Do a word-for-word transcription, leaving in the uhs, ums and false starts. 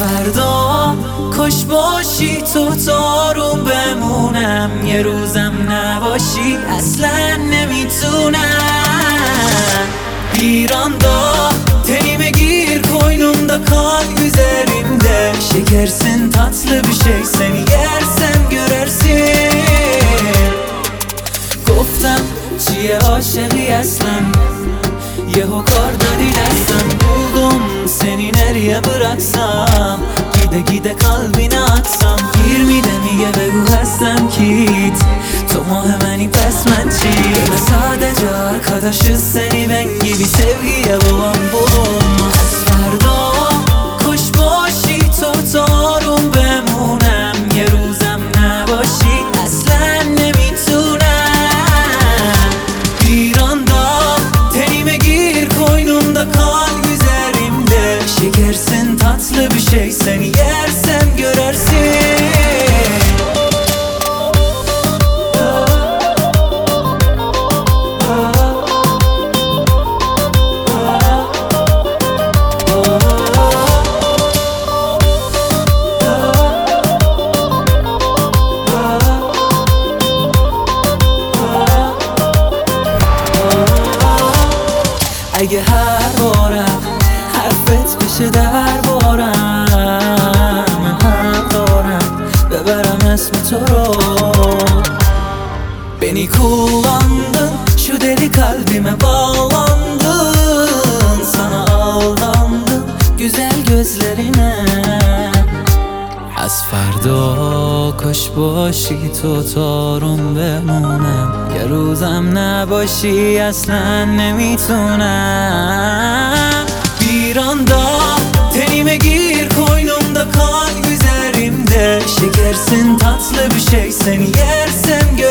فردا کاش باشی تو تارون بمونم، یه روزم نباشی اصلا nemitunam. Bir anda tenime gir, koynumda kal üzerimde. Şekersin, tatlı bir şey, seni yersem görersin. گفتم چیه عاشقی اصلا، یهو کار دادی دستم. buldum seni nereye bıraksam, gide gide kalbine atsam. yirmide میگه بگو هستم kit, تو ماه منی پس من چی؟ sadece arkadaşız seni ben gibi sevgiye babam bulun. از فردا خوش باشی تو تارون بمونم، یه روزم نباشی اصلا nemitunam. bir anda tenime gir, koynumda kal üzerimde. Şekersin, tatlı bir şey, seni yersem görersin. اگه هر بارم حرفت بشه در بارم، من حق دارم ببرم اسم تو رو. Beni kullandın, şu deli kalbime bağlandın. Sana aldandım, güzel gözlerine. از فردا کاش باشی تو تارون بمونم، یه روزم نباشی اصلا nemitunam. bir anda tenime gir, koynumda kal üzerimde. Şekersin, tatlı bir şey, seni yersem